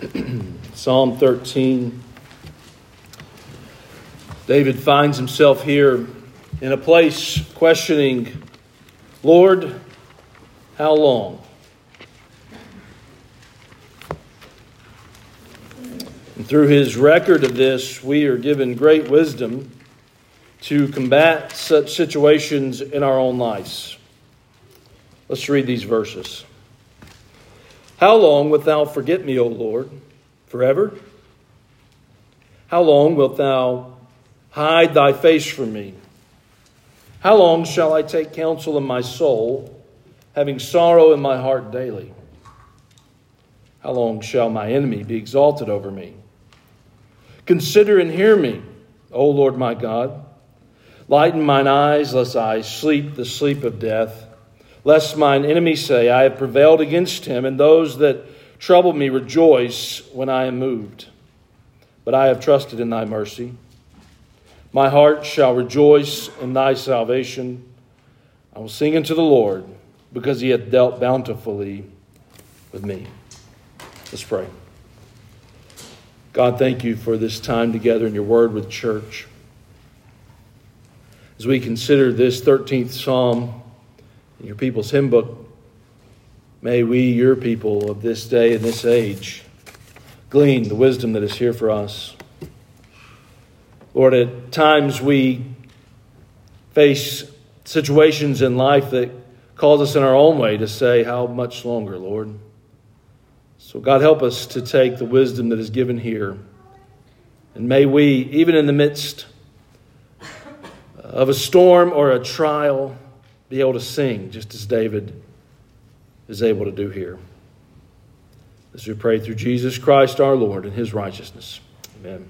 Psalm 13. David finds himself here in a place questioning, Lord, how long? And through his record of this, we are given great wisdom to combat such situations in our own lives. Let's read these verses. How long wilt thou forget me, O Lord? Forever? How long wilt thou hide thy face from me? How long shall I take counsel in my soul, having sorrow in my heart daily? How long shall my enemy be exalted over me? Consider and hear me, O Lord my God. Lighten mine eyes, lest I sleep the sleep of death. Lest mine enemies say, I have prevailed against him, and those that trouble me rejoice when I am moved. But I have trusted in thy mercy. My heart shall rejoice in thy salvation. I will sing unto the Lord, because he hath dealt bountifully with me. Let's pray. God, thank you for this time together in your word with the church. As we consider this 13th Psalm, in your people's hymn book, may we, your people of this day and this age, glean the wisdom that is here for us. Lord, at times we face situations in life that cause us in our own way to say, how much longer, Lord? So God, help us to take the wisdom that is given here. And may we, even in the midst of a storm or a trial, be able to sing just as David is able to do here. As we pray through Jesus Christ our Lord and his righteousness. Amen.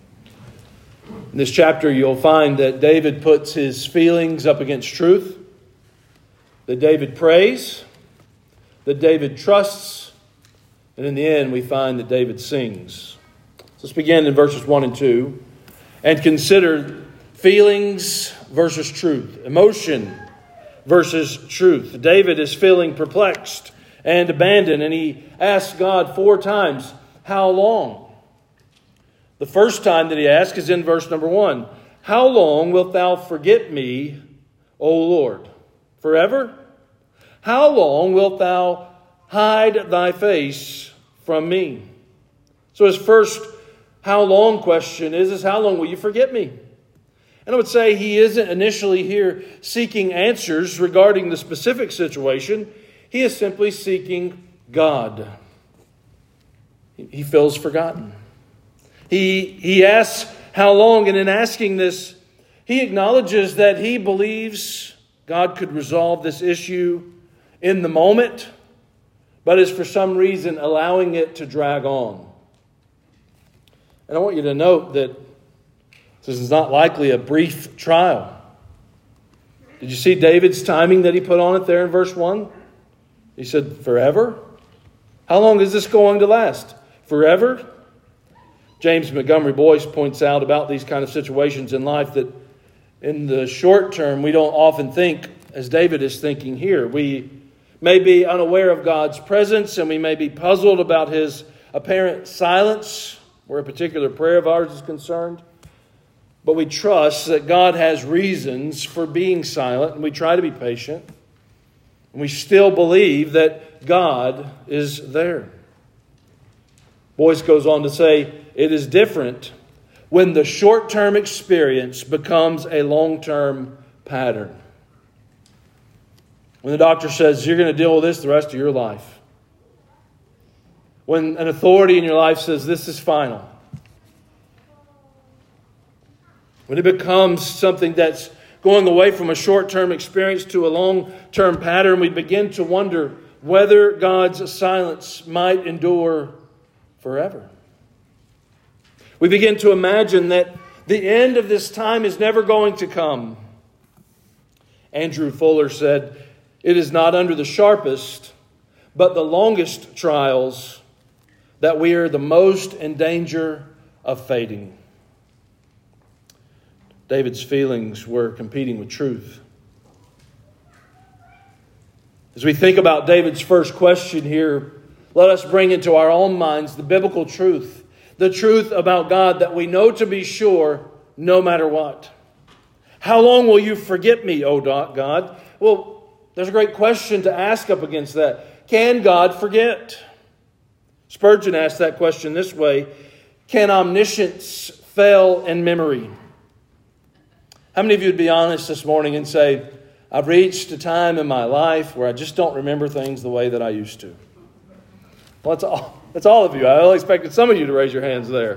In this chapter you'll find that David puts his feelings up against truth, that David prays, that David trusts, and in the end we find that David sings. So let's begin in verses 1 and 2 and consider feelings versus truth, emotion versus truth. David is feeling perplexed and abandoned, and he asks God 4 times, how long? The first time that he asks is in verse number 1. How long wilt thou forget me, O Lord? Forever? How long wilt thou hide thy face from me? So his first how long question is how long will you forget me? And I would say he isn't initially here seeking answers regarding the specific situation. He is simply seeking God. He feels forgotten. He asks how long, and in asking this, he acknowledges that he believes God could resolve this issue in the moment, but is for some reason allowing it to drag on. And I want you to note that this is not likely a brief trial. Did you see David's timing that he put on it there in verse 1? He said, forever? How long is this going to last? Forever? James Montgomery Boyce points out about these kind of situations in life that in the short term, we don't often think as David is thinking here. We may be unaware of God's presence, and we may be puzzled about his apparent silence where a particular prayer of ours is concerned. But we trust that God has reasons for being silent, and we try to be patient. And we still believe that God is there. Boyce goes on to say, it is different when the short-term experience becomes a long-term pattern. When the doctor says, you're going to deal with this the rest of your life. When an authority in your life says, this is final. When it becomes something that's going away from a short-term experience to a long-term pattern, we begin to wonder whether God's silence might endure forever. We begin to imagine that the end of this time is never going to come. Andrew Fuller said, it is not under the sharpest, but the longest trials that we are the most in danger of fading. David's feelings were competing with truth. As we think about David's first question here, Let us bring into our own minds the biblical truth, the truth about God that we know to be sure no matter what. How long will you forget me, O God? Well, there's a great question to ask up against that. Can God forget? Spurgeon asked that question this way: can omniscience fail in memory? How many of you would be honest this morning and say, I've reached a time in my life where I just don't remember things the way that I used to? Well, that's all of you. I expected some of you to raise your hands there.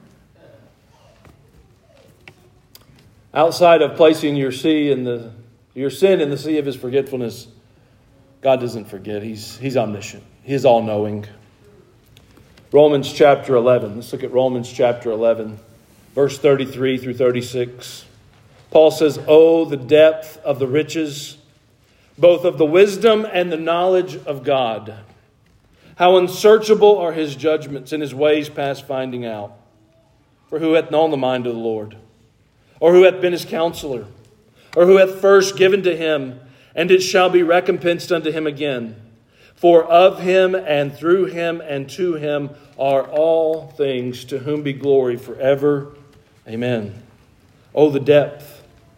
Outside of placing your sin in the sea of His forgetfulness, God doesn't forget. He's omniscient. He is all-knowing. Romans chapter 11. Let's look at Romans chapter 11, verse 33 through 36. Paul says, "Oh, the depth of the riches, both of the wisdom and the knowledge of God. How unsearchable are His judgments and His ways past finding out. For who hath known the mind of the Lord? Or who hath been His counselor? Or who hath first given to Him, and it shall be recompensed unto Him again? For of Him and through Him and to Him are all things, to whom be glory forever. Amen." Oh, the depth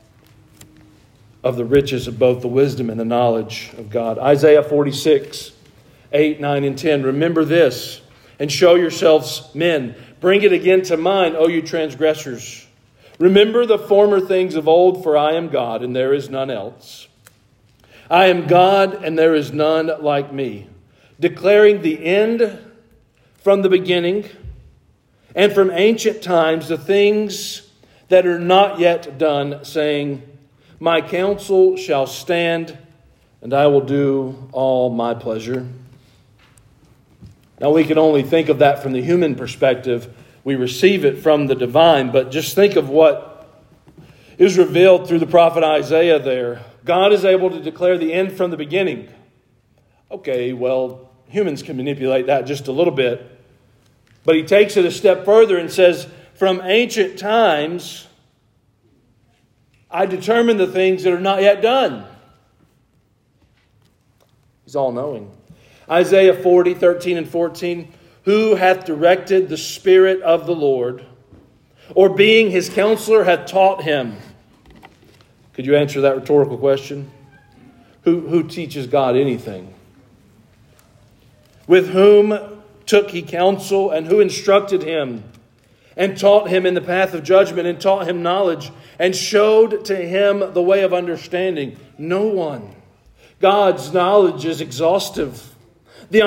of the riches of both the wisdom and the knowledge of God. Isaiah 46, 8, 9, and 10. "Remember this, and show yourselves men. Bring it again to mind, O you transgressors. Remember the former things of old, for I am God, and there is none else. I am God, and there is none like me, declaring the end from the beginning, and from ancient times the things that are not yet done, saying, my counsel shall stand, and I will do all my pleasure." Now we can only think of that from the human perspective. We receive it from the divine, but just think of what is revealed through the prophet Isaiah there. God is able to declare the end from the beginning. Okay, well, humans can manipulate that just a little bit. But he takes it a step further and says, from ancient times, I determine the things that are not yet done. He's all-knowing. Isaiah 40, 13 and 14. "Who hath directed the Spirit of the Lord? Or being His counselor hath taught Him?" Could you answer that rhetorical question? Who teaches God anything? "With whom took He counsel, and who instructed Him? And taught Him in the path of judgment, and taught Him knowledge, and showed to Him the way of understanding?" No one. God's knowledge is exhaustive. The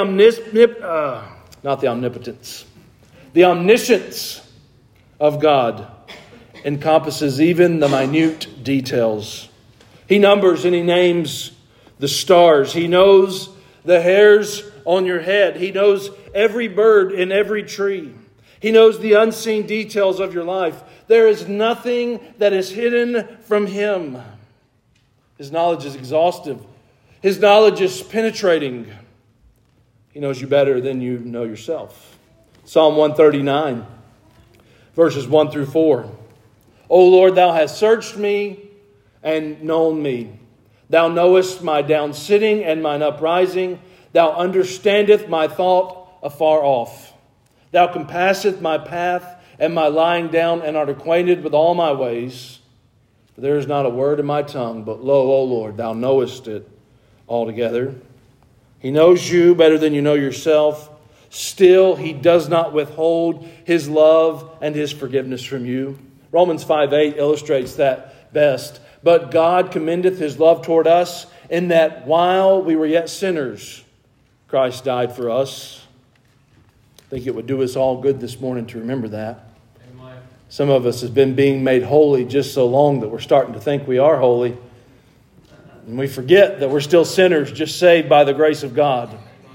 omniscience of God encompasses even the minute details. He numbers and He names the stars. He knows the hairs on your head. He knows every bird in every tree. He knows the unseen details of your life. There is nothing that is hidden from Him. His knowledge is exhaustive. His knowledge is penetrating. He knows you better than you know yourself. Psalm 139, verses 1 through 4. "O Lord, Thou hast searched me and known me. Thou knowest my down sitting and mine uprising. Thou understandest my thought afar off. Thou compasseth my path and my lying down, and art acquainted with all my ways. For there is not a word in my tongue, but lo, O Lord, Thou knowest it altogether." He knows you better than you know yourself. Still, He does not withhold His love and His forgiveness from you. Romans 5:8 illustrates that best. "But God commendeth His love toward us, in that while we were yet sinners, Christ died for us." I think it would do us all good this morning to remember that. Amen. Some of us have been being made holy just so long that we're starting to think we are holy. And we forget that we're still sinners, just saved by the grace of God.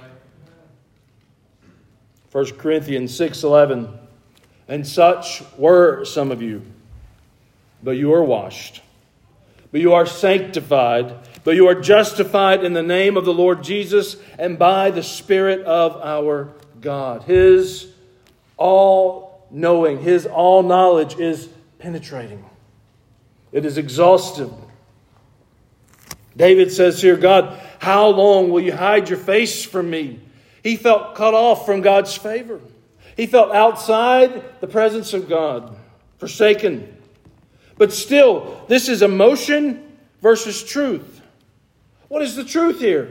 1 Corinthians 6:11. "And such were some of you, but you are washed, but you are sanctified, but you are justified in the name of the Lord Jesus and by the Spirit of our God." His all-knowing, His all-knowledge is penetrating. It is exhaustive. David says here, "God, how long will you hide your face from me?" He felt cut off from God's favor. He felt outside the presence of God, forsaken. But still, this is emotion versus truth. What is the truth here?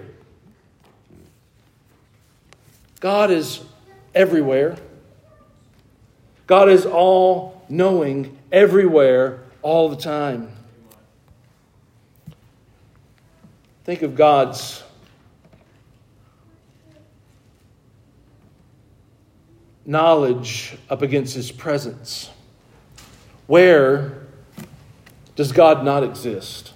God is everywhere. God is all-knowing, everywhere, all the time. Think of God's knowledge up against His presence. Where does God not exist?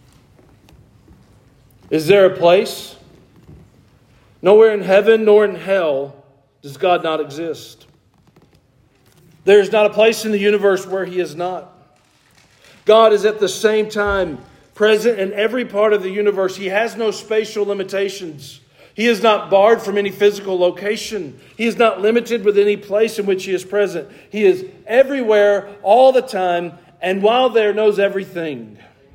Is there a place? Nowhere in heaven nor in hell does God not exist. There is not a place in the universe where He is not. God is at the same time present in every part of the universe. He has no spatial limitations. He is not barred from any physical location. He is not limited with any place in which He is present. He is everywhere, all the time, and while there knows everything.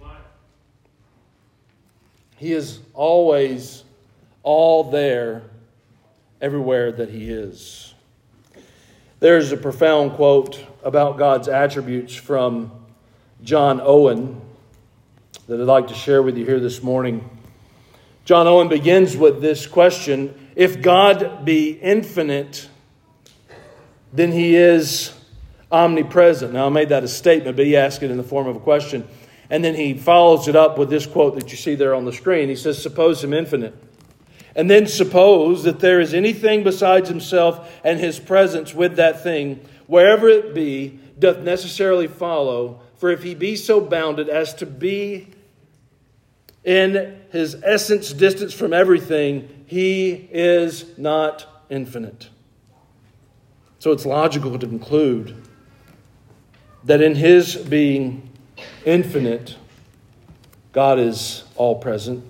He is always all there, everywhere that He is. There's a profound quote about God's attributes from John Owen that I'd like to share with you here this morning. John Owen begins with this question: if God be infinite, then He is omnipresent. Now, I made that a statement, but he asked it in the form of a question. And then he follows it up with this quote that you see there on the screen. He says, suppose Him infinite. And then suppose that there is anything besides Himself and His presence with that thing, wherever it be, doth necessarily follow. For if He be so bounded as to be in His essence distance from everything, He is not infinite. So it's logical to conclude that in His being infinite, God is all present.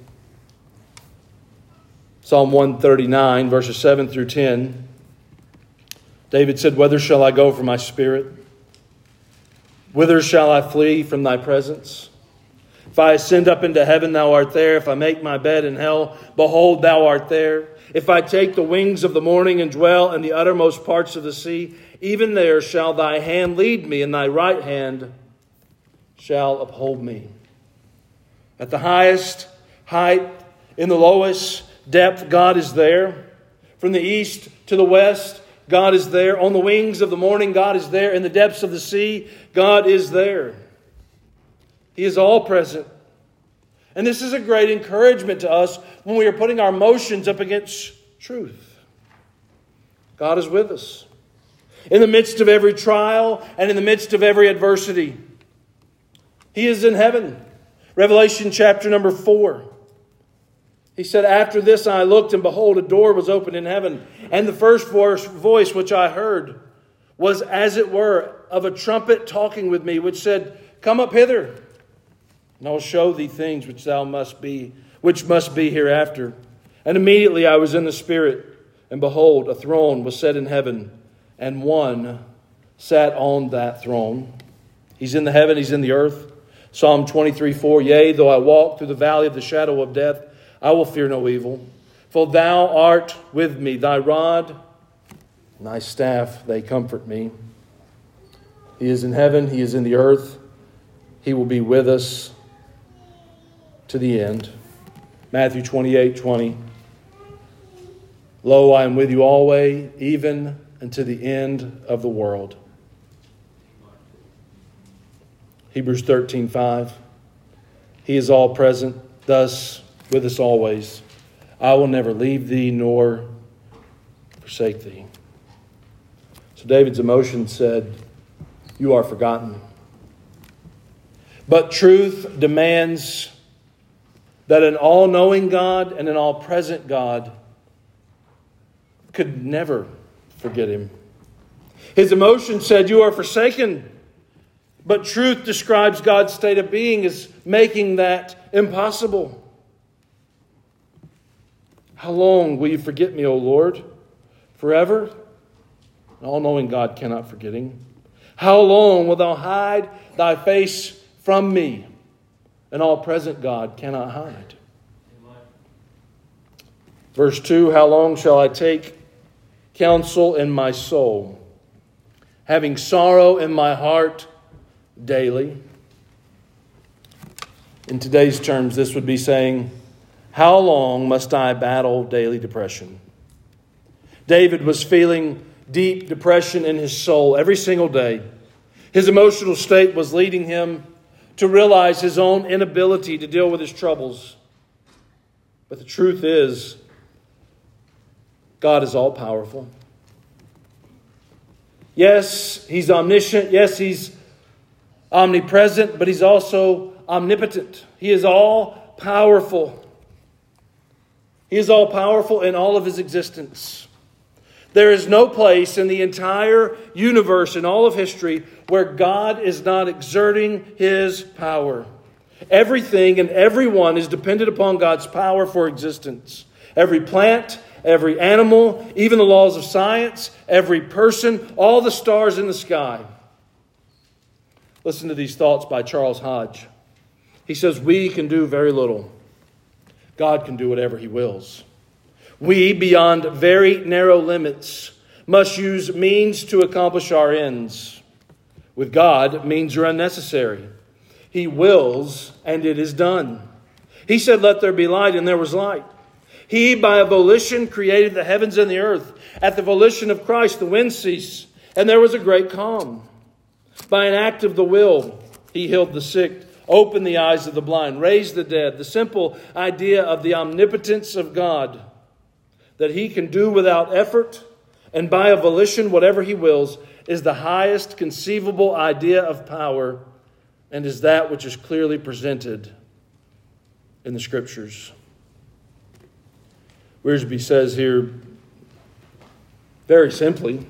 Psalm 139, verses 7 through 10. David said, whither shall I go from my spirit? Whither shall I flee from thy presence? If I ascend up into heaven, thou art there. If I make my bed in hell, behold, thou art there. If I take the wings of the morning and dwell in the uttermost parts of the sea, even there shall thy hand lead me, and thy right hand shall uphold me. At the highest height, in the lowest depth, God is there. From the east to the west, God is there. On the wings of the morning, God is there. In the depths of the sea, God is there. He is all present. And this is a great encouragement to us when we are putting our emotions up against truth. God is with us. In the midst of every trial and in the midst of every adversity, He is in heaven. Revelation chapter number 4. He said, after this I looked, and behold, a door was opened in heaven. And the first voice which I heard was as it were of a trumpet talking with me, which said, come up hither, and I will show thee things which must be hereafter. And immediately I was in the Spirit, and behold, a throne was set in heaven, and one sat on that throne. He's in the heaven, He's in the earth. Psalm 23:4, yea, though I walk through the valley of the shadow of death, I will fear no evil. For thou art with me, thy rod and thy staff, they comfort me. He is in heaven, He is in the earth. He will be with us to the end. Matthew 28:20. Lo, I am with you always, even unto the end of the world. Hebrews 13:5. He is all present, thus with us always. I will never leave thee nor forsake thee. So David's emotion said, you are forgotten. But truth demands that an all-knowing God and an all-present God could never forget him. His emotion said, you are forsaken. But truth describes God's state of being as making that impossible. How long will you forget me, O Lord? Forever? An all-knowing God cannot forget him. How long wilt thou hide thy face from me? An all-present God cannot hide. Verse 2, how long shall I take counsel in my soul, having sorrow in my heart daily? In today's terms, this would be saying, how long must I battle daily depression? David was feeling deep depression in his soul every single day. His emotional state was leading him to realize his own inability to deal with his troubles. But the truth is, God is all-powerful. Yes, He's omniscient. Yes, He's omnipresent, but He's also omnipotent. He is all-powerful. He is all-powerful in all of His existence. There is no place in the entire universe, in all of history, where God is not exerting His power. Everything and everyone is dependent upon God's power for existence. Every plant, every animal, even the laws of science, every person, all the stars in the sky. Listen to these thoughts by Charles Hodge. He says, we can do very little. God can do whatever He wills. We, beyond very narrow limits, must use means to accomplish our ends. With God, means are unnecessary. He wills, and it is done. He said, let there be light, and there was light. He, by a volition, created the heavens and the earth. At the volition of Christ, the wind ceased, and there was a great calm. By an act of the will, He healed the sick, opened the eyes of the blind, raised the dead. The simple idea of the omnipotence of God, that He can do without effort and by a volition whatever He wills, is the highest conceivable idea of power and is that which is clearly presented in the Scriptures. Wiersbe says here, very simply,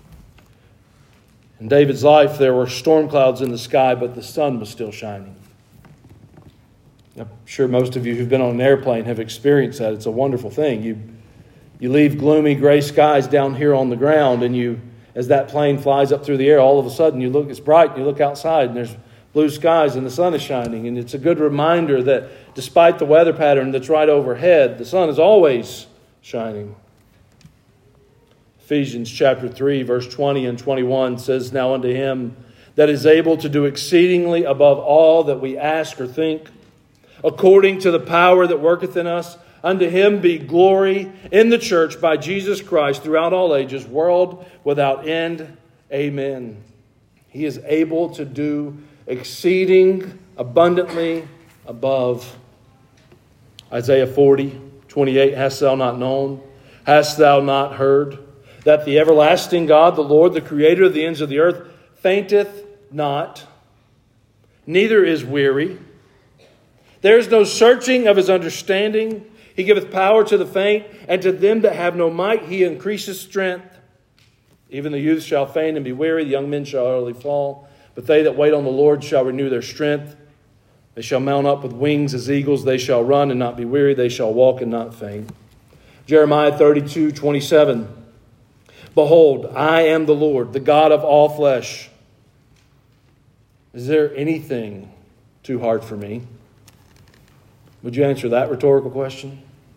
in David's life there were storm clouds in the sky, but the sun was still shining. I'm sure most of you who've been on an airplane have experienced that. It's a wonderful thing. You leave gloomy gray skies down here on the ground, and as that plane flies up through the air, all of a sudden you look, it's bright, and you look outside and there's blue skies and the sun is shining. And it's a good reminder that despite the weather pattern that's right overhead, the sun is always shining. Ephesians chapter 3, verse 20 and 21 says, now unto Him that is able to do exceedingly above all that we ask or think, according to the power that worketh in us, unto Him be glory in the church by Jesus Christ throughout all ages, world without end. Amen. He is able to do exceeding abundantly above. Isaiah 40:28, hast thou not known? Hast thou not heard? That the everlasting God, the Lord, the creator of the ends of the earth, fainteth not, neither is weary. There is no searching of His understanding. He giveth power to the faint, and to them that have no might He increaseth strength. Even the youth shall faint and be weary, the young men shall utterly fall. But they that wait on the Lord shall renew their strength. They shall mount up with wings as eagles. They shall run and not be weary. They shall walk and not faint. Jeremiah 32:27. Behold, I am the Lord, the God of all flesh. Is there anything too hard for me? Would you answer that rhetorical question?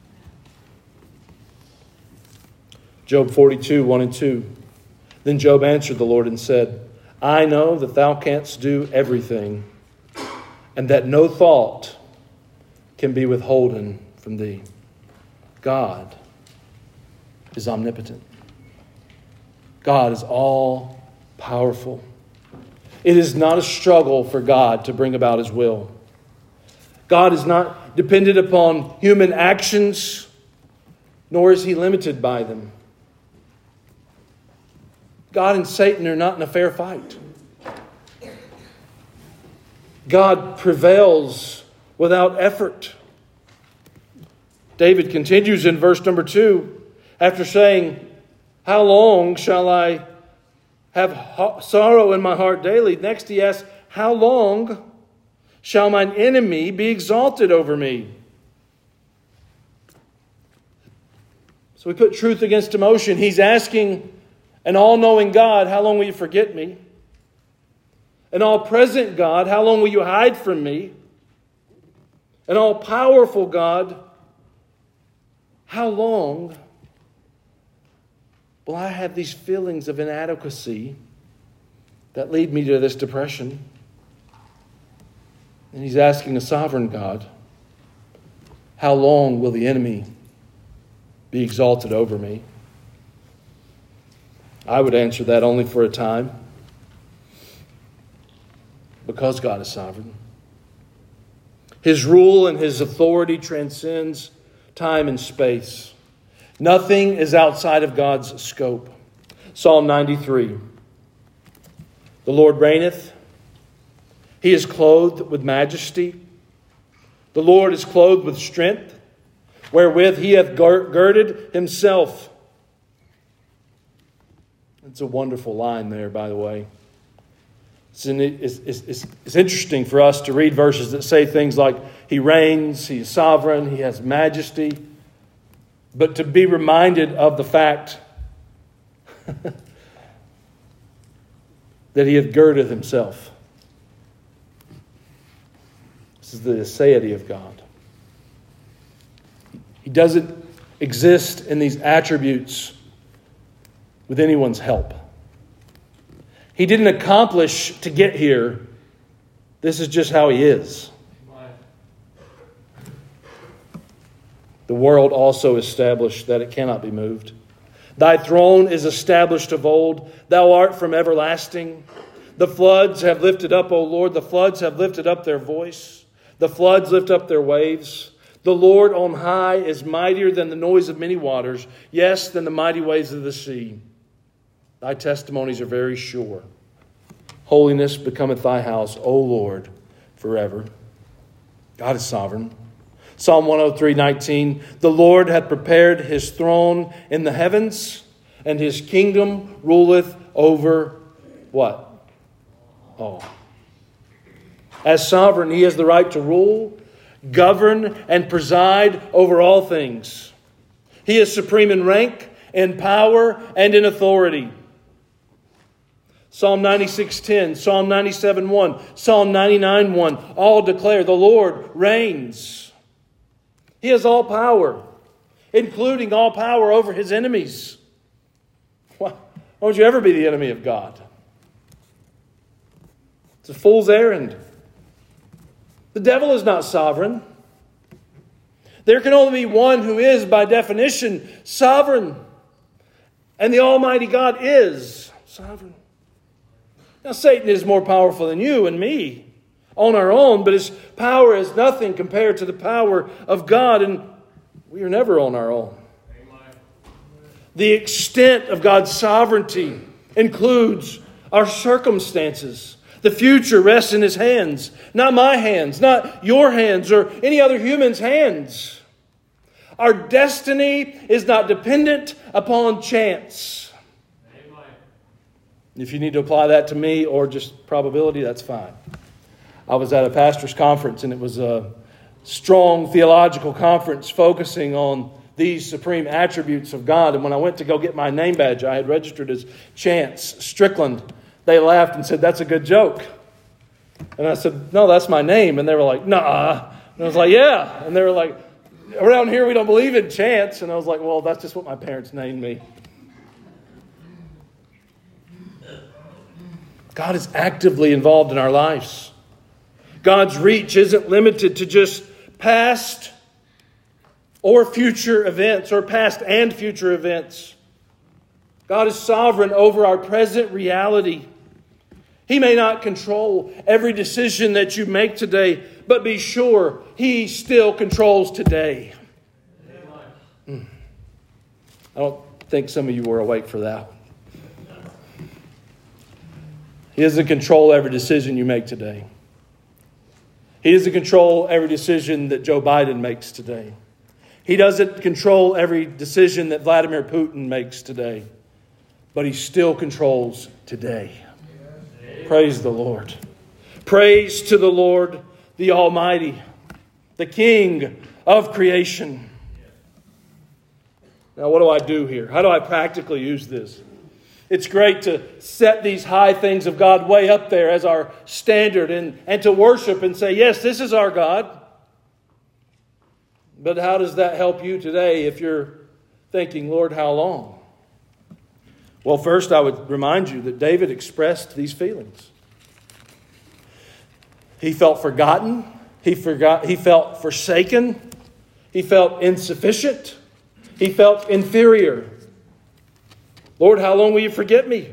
Job 42:1 and 2. Then Job answered the Lord and said, I know that Thou canst do everything, and that no thought can be withholden from Thee. God is omnipotent. God is all powerful. It is not a struggle for God to bring about His will. God is not dependent upon human actions, nor is He limited by them. God and Satan are not in a fair fight. God prevails without effort. David continues in verse number 2, after saying, how long shall I have sorrow in my heart daily? Next he asks, how long shall mine enemy be exalted over me? So we put truth against emotion. He's asking an all-knowing God, how long will you forget me? An all-present God, how long will you hide from me? An all-powerful God, How long will I have these feelings of inadequacy that lead me to this depression? And he's asking a sovereign God, how long will the enemy be exalted over me? I would answer that only for a time, because God is sovereign. His rule and his authority transcends time and space. Nothing is outside of God's scope. Psalm 93. The Lord reigneth. He is clothed with majesty. The Lord is clothed with strength, wherewith he hath girded himself. It's a wonderful line there, by the way. It's interesting for us to read verses that say things like, he reigns, he is sovereign, he has majesty. But to be reminded of the fact that he hath girded himself. This is the aseity of God. He doesn't exist in these attributes with anyone's help. He didn't accomplish to get here. This is just how he is. The world also established that it cannot be moved. Thy throne is established of old. Thou art from everlasting. The floods have lifted up, O Lord. The floods have lifted up their voice. The floods lift up their waves. The Lord on high is mightier than the noise of many waters. Yes, than the mighty waves of the sea. Thy testimonies are very sure. Holiness becometh thy house, O Lord, forever. God is sovereign. Psalm 103:19. The Lord hath prepared his throne in the heavens, and his kingdom ruleth over what? All. As sovereign, he has the right to rule, govern, and preside over all things. He is supreme in rank, in power, and in authority. Psalm 96:10, Psalm 97:1, Psalm 99:1 all declare the Lord reigns. He has all power, including all power over his enemies. Why would you ever be the enemy of God? It's a fool's errand. The devil is not sovereign. There can only be one who is, by definition, sovereign. And the Almighty God is sovereign. Now, Satan is more powerful than you and me on our own, but his power is nothing compared to the power of God, and we are never on our own. The extent of God's sovereignty includes our circumstances. The future rests in his hands, not my hands, not your hands, or any other human's hands. Our destiny is not dependent upon chance. If you need to apply that to me or just probability, that's fine. I was at a pastor's conference, and it was a strong theological conference focusing on these supreme attributes of God. And when I went to go get my name badge, I had registered as Chance Strickland. They laughed and said, "That's a good joke." And I said, "No, that's my name." And they were like, "Nah." And I was like, "Yeah." And they were like, "Around here we don't believe in chance." And I was like, "Well, that's just what my parents named me." God is actively involved in our lives. God's reach isn't limited to just past or future events, or past and future events. God is sovereign over our present reality. He may not control every decision that you make today, but be sure he still controls today. I don't think some of you were awake for that. He doesn't control every decision you make today. He doesn't control every decision that Joe Biden makes today. He doesn't control every decision that Vladimir Putin makes today. But he still controls today. Praise the Lord. Praise to the Lord, the Almighty, the King of creation. Now, what do I do here? How do I practically use this? It's great to set these high things of God way up there as our standard and to worship and say, yes, this is our God. But how does that help you today if you're thinking, Lord, how long? Well, first I would remind you that David expressed these feelings. He felt forgotten. He felt forsaken. He felt insufficient. He felt inferior. Lord, how long will you forget me?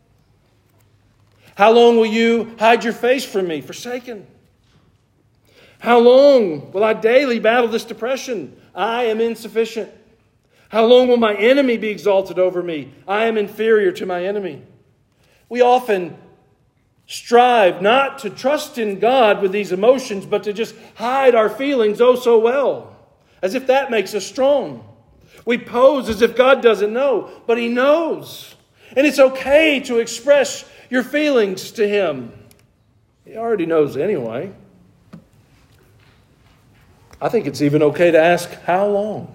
How long will you hide your face from me? Forsaken. How long will I daily battle this depression? I am insufficient. How long will my enemy be exalted over me? I am inferior to my enemy. We often strive not to trust in God with these emotions, but to just hide our feelings oh so well, as if that makes us strong. We pose as if God doesn't know, but He knows. And it's okay to express your feelings to Him. He already knows anyway. I think it's even okay to ask, how long?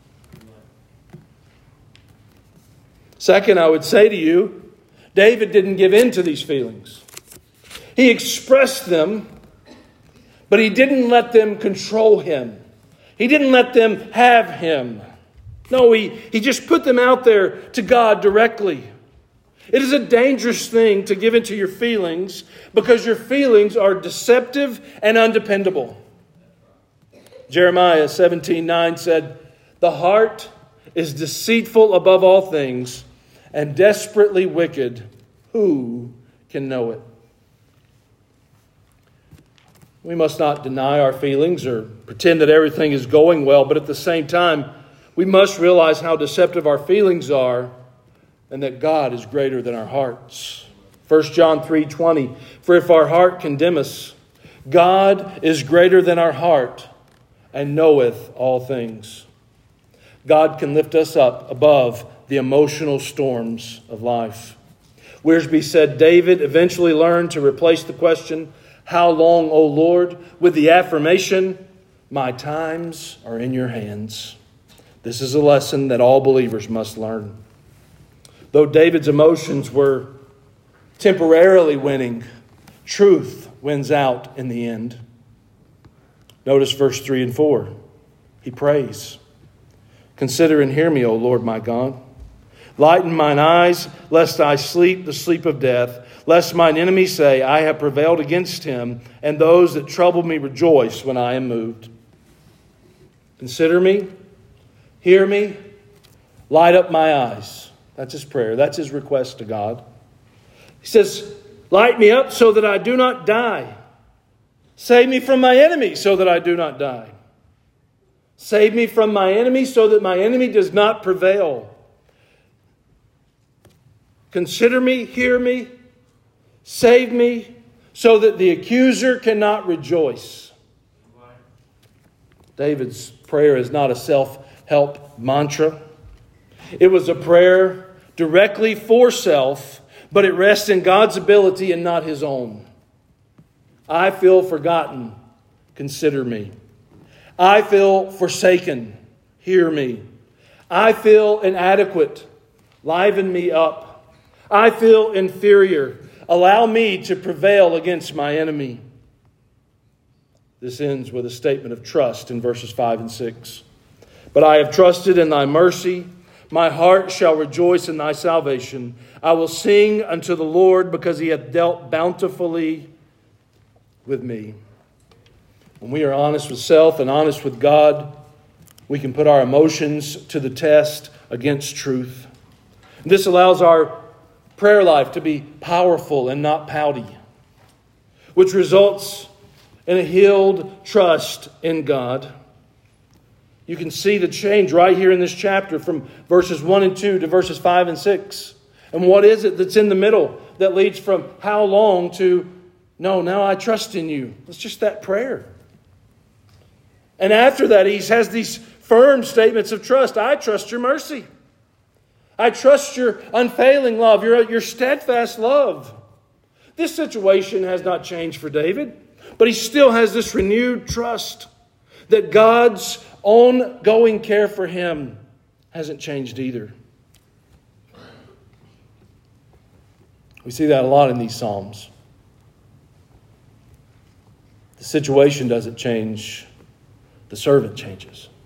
Second, I would say to you, David didn't give in to these feelings. He expressed them, but he didn't let them control him. He didn't let them have him. No, he just put them out there to God directly. It is a dangerous thing to give into your feelings because your feelings are deceptive and undependable. Jeremiah 17:9 said, "The heart is deceitful above all things and desperately wicked. Who can know it?" We must not deny our feelings or pretend that everything is going well, but at the same time, we must realize how deceptive our feelings are and that God is greater than our hearts. 1 John 3:20, "For if our heart condemn us, God is greater than our heart and knoweth all things." God can lift us up above the emotional storms of life. Wiersbe said David eventually learned to replace the question, "How long, O Lord?" with the affirmation, "My times are in your hands." This is a lesson that all believers must learn. Though David's emotions were temporarily winning, truth wins out in the end. Notice verse 3 and 4. He prays, "Consider and hear me, O Lord my God. Lighten mine eyes, lest I sleep the sleep of death, lest mine enemies say, I have prevailed against him, and those that trouble me rejoice when I am moved." Consider me, hear me, light up my eyes. That's his prayer. That's his request to God. He says, light me up so that I do not die. Save me from my enemy so that I do not die. Save me from my enemy so that my enemy does not prevail. Consider me, hear me, save me so that the accuser cannot rejoice. David's prayer is not a self-help mantra. It was a prayer directly for self, but it rests in God's ability and not his own. I feel forgotten. Consider me. I feel forsaken. Hear me. I feel inadequate. Liven me up. I feel inferior. Allow me to prevail against my enemy. This ends with a statement of trust in verses 5 and 6. But I have trusted in thy mercy. My heart shall rejoice in thy salvation. I will sing unto the Lord because he hath dealt bountifully with me. When we are honest with self and honest with God, we can put our emotions to the test against truth. And this allows our prayer life to be powerful and not pouty, which results in a healed trust in God. You can see the change right here in this chapter from verses 1 and 2 to verses 5 and 6. And what is it that's in the middle that leads from how long to no, now I trust in you? It's just that prayer. And after that, he has these firm statements of trust. I trust your mercy. I trust your unfailing love, your steadfast love. This situation has not changed for David, but he still has this renewed trust that God's ongoing care for him hasn't changed either. We see that a lot in these Psalms. The situation doesn't change. The servant changes.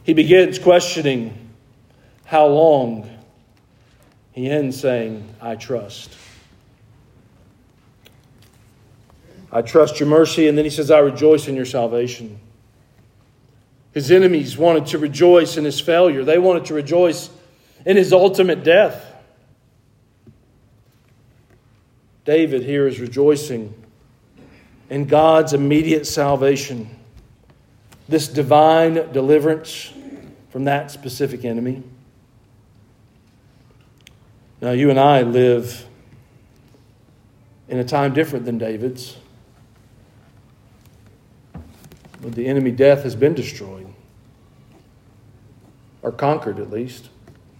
He begins questioning how long. He ends saying, I trust. I trust your mercy. And then he says, I rejoice in your salvation. His enemies wanted to rejoice in his failure. They wanted to rejoice in his ultimate death. David here is rejoicing in God's immediate salvation. This divine deliverance from that specific enemy. Now, you and I live in a time different than David's. But the enemy death has been destroyed. Or conquered, at least.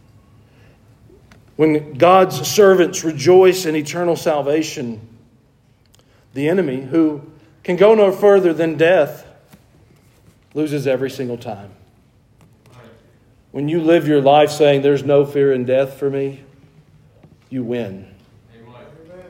When God's servants rejoice in eternal salvation, the enemy, who can go no further than death, loses every single time. When you live your life saying, there's no fear in death for me, you win. Amen.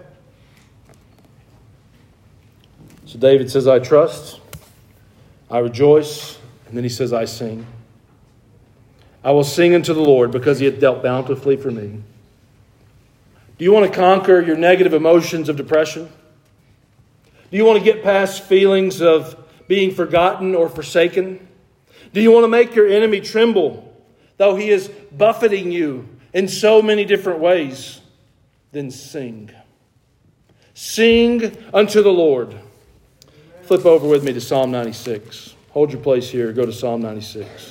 So David says, I trust, I rejoice, and then he says, I sing. I will sing unto the Lord because he hath dealt bountifully for me. Do you want to conquer your negative emotions of depression? Do you want to get past feelings of being forgotten or forsaken? Do you want to make your enemy tremble, though he is buffeting you in so many different ways? Then sing. Sing unto the Lord. Flip over with me to Psalm 96. Hold your place here. Go to Psalm 96.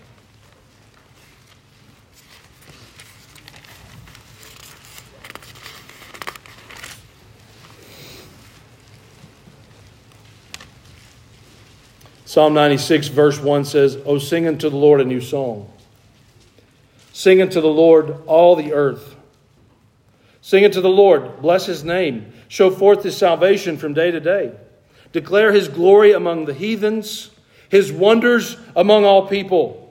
Psalm 96 verse 1 says, O sing unto the Lord a new song. Sing unto the Lord all the earth. Sing unto the Lord, bless his name. Show forth his salvation from day to day. Declare his glory among the heathens, his wonders among all people.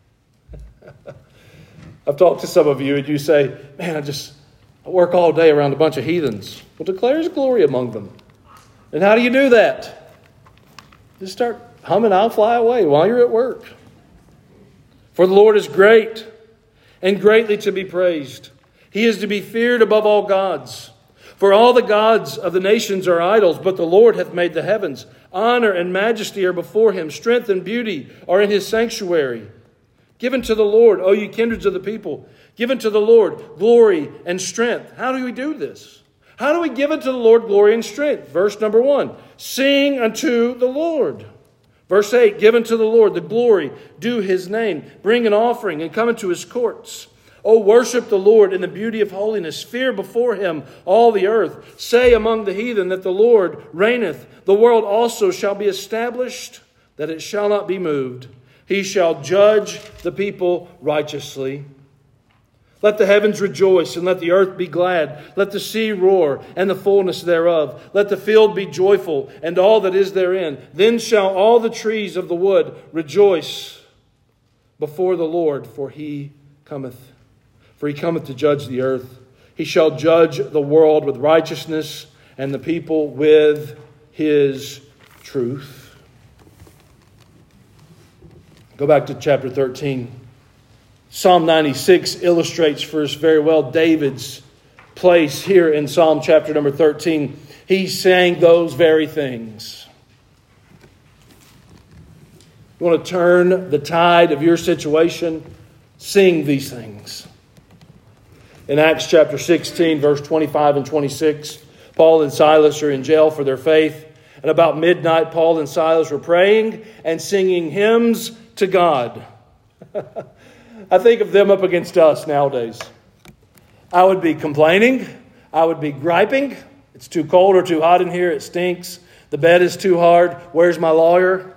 I've talked to some of you and you say, man, I work all day around a bunch of heathens. Well, declare his glory among them. And how do you do that? Just start humming I'll Fly Away while you're at work. For the Lord is great and greatly to be praised. He is to be feared above all gods. For all the gods of the nations are idols, but the Lord hath made the heavens. Honor and majesty are before him. Strength and beauty are in his sanctuary. Give unto the Lord, O ye kindreds of the people. Give unto the Lord glory and strength. How do we do this? How do we give unto the Lord glory and strength? Verse number 1. Sing unto the Lord. Verse 8. Give unto the Lord the glory due his name. Bring an offering and come into his courts. O worship the Lord in the beauty of holiness. Fear before him all the earth. Say among the heathen that the Lord reigneth. The world also shall be established, that it shall not be moved. He shall judge the people righteously. Let the heavens rejoice, and let the earth be glad. Let the sea roar, and the fullness thereof. Let the field be joyful, and all that is therein. Then shall all the trees of the wood rejoice before the Lord, for he cometh to judge the earth. He shall judge the world with righteousness, and the people with his truth. Go back to chapter 13. Psalm 96 illustrates for us very well David's place here in Psalm chapter number 13. He sang those very things. You want to turn the tide of your situation? Sing these things. In Acts chapter 16, verse 25 and 26, Paul and Silas are in jail for their faith. And about midnight, Paul and Silas were praying and singing hymns to God. I think of them up against us nowadays. I would be complaining. I would be griping. It's too cold or too hot in here. It stinks. The bed is too hard. Where's my lawyer?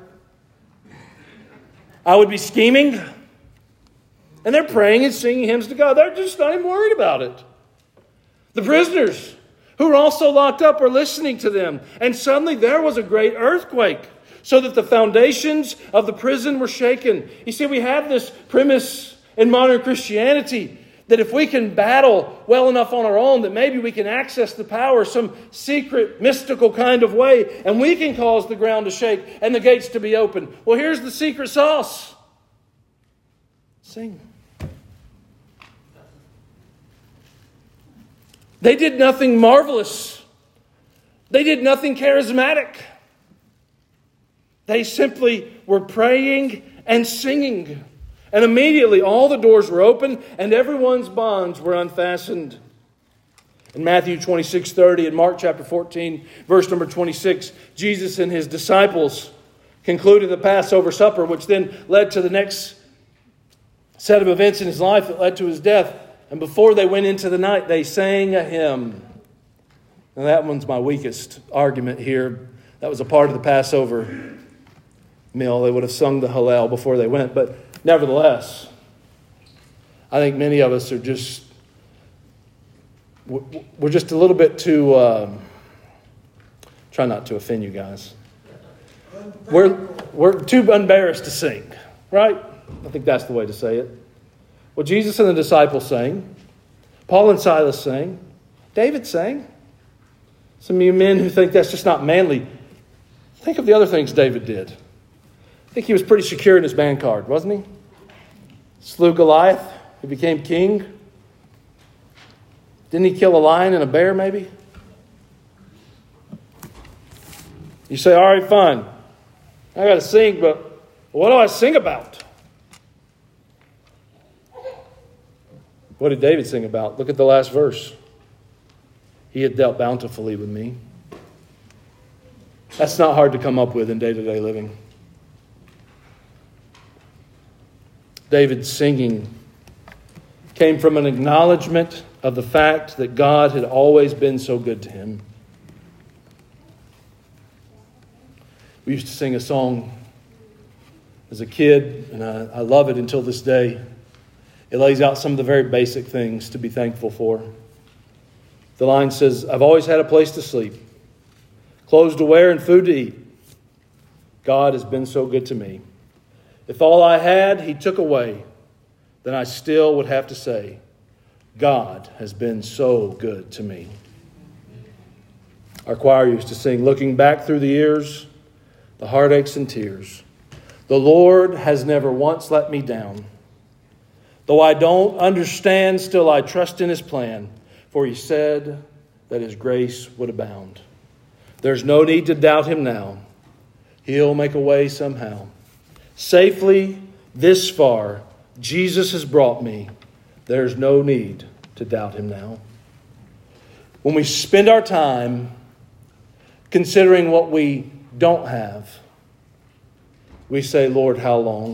I would be scheming. And they're praying and singing hymns to God. They're just not even worried about it. The prisoners who were also locked up are listening to them. And suddenly there was a great earthquake, so that the foundations of the prison were shaken. You see, we have this premise in modern Christianity that if we can battle well enough on our own, that maybe we can access the power some secret, mystical kind of way, and we can cause the ground to shake and the gates to be open. Well, here's the secret sauce. Sing. They did nothing marvelous. They did nothing charismatic. They simply were praying and singing. And immediately all the doors were open and everyone's bonds were unfastened. In Matthew 26:30 and Mark chapter 14, verse number 26, Jesus and his disciples concluded the Passover supper, which then led to the next set of events in his life that led to his death. And before they went into the night, they sang a hymn. Now that one's my weakest argument here. That was a part of the Passover meal. They would have sung the Hallel before they went. But nevertheless, I think many of us are we're just a little bit too, try not to offend you guys. We're too embarrassed to sing, right? I think that's the way to say it. Well, Jesus and the disciples sang. Paul and Silas sang. David sang. Some of you men who think that's just not manly, think of the other things David did. I think he was pretty secure in his band card, wasn't he? Slew Goliath. He became king. Didn't he kill a lion and a bear, maybe? You say, all right, fine. I got to sing, but what do I sing about? What did David sing about? Look at the last verse. He had dealt bountifully with me. That's not hard to come up with in day-to-day living. David's singing came from an acknowledgement of the fact that God had always been so good to him. We used to sing a song as a kid, and I love it until this day. It lays out some of the very basic things to be thankful for. The line says, I've always had a place to sleep, clothes to wear and food to eat. God has been so good to me. If all I had He took away, then I still would have to say, God has been so good to me. Our choir used to sing, looking back through the years, the heartaches and tears, the Lord has never once let me down. Though I don't understand, still I trust in His plan, for He said that His grace would abound. There's no need to doubt Him now. He'll make a way somehow. Safely this far, Jesus has brought me. There's no need to doubt Him now. When we spend our time considering what we don't have, we say, Lord, how long?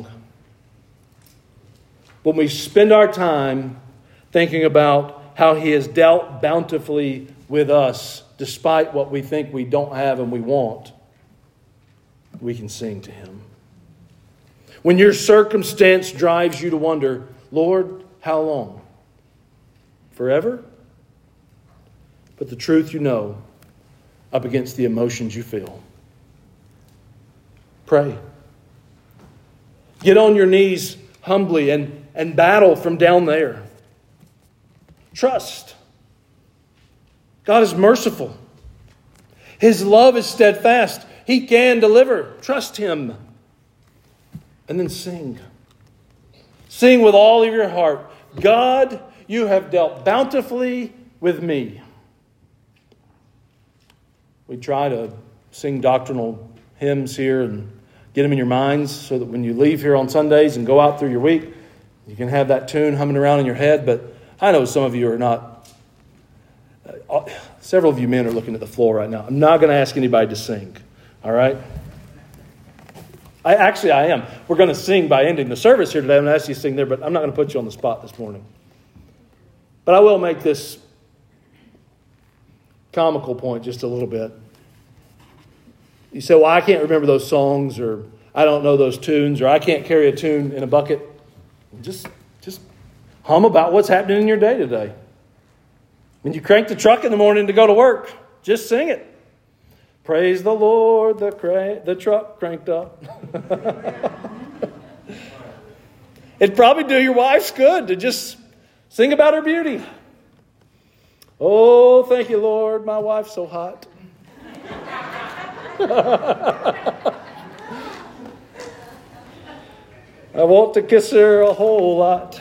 When we spend our time thinking about how He has dealt bountifully with us, despite what we think we don't have and we want, we can sing to Him. When your circumstance drives you to wonder, Lord, how long? Forever? Put the truth you know up against the emotions you feel. Pray. Get on your knees humbly and battle from down there. Trust. God is merciful. His love is steadfast. He can deliver. Trust Him. And then sing. Sing with all of your heart. God, you have dealt bountifully with me. We try to sing doctrinal hymns here and get them in your minds so that when you leave here on Sundays and go out through your week, you can have that tune humming around in your head. But I know some of you are not. Several of you men are looking at the floor right now. I'm not going to ask anybody to sing. All right? I am. We're going to sing by ending the service here today. I'm going to ask you to sing there, but I'm not going to put you on the spot this morning. But I will make this comical point just a little bit. You say, well, I can't remember those songs, or I don't know those tunes, or I can't carry a tune in a bucket. Just hum about what's happening in your day today. When you crank the truck in the morning to go to work, just sing it. Praise the Lord, the truck cranked up. It'd probably do your wife good to just sing about her beauty. Oh, thank you, Lord, my wife's so hot. I want to kiss her a whole lot.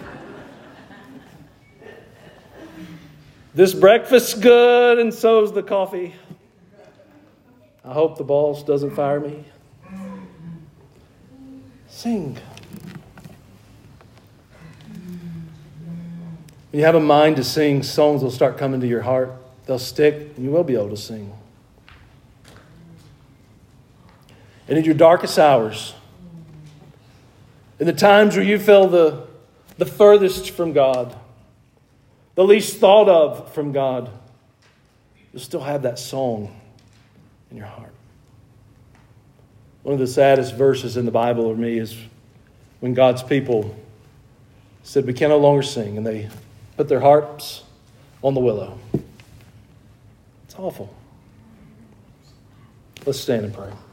This breakfast's good and so's the coffee. I hope the boss doesn't fire me. Sing. When you have a mind to sing, songs will start coming to your heart. They'll stick, and you will be able to sing. And in your darkest hours, in the times where you feel the furthest from God, the least thought of from God, you'll still have that song in your heart. One of the saddest verses in the Bible for me is when God's people said, we can no longer sing, and they put their harps on the willow. It's awful. Let's stand and pray.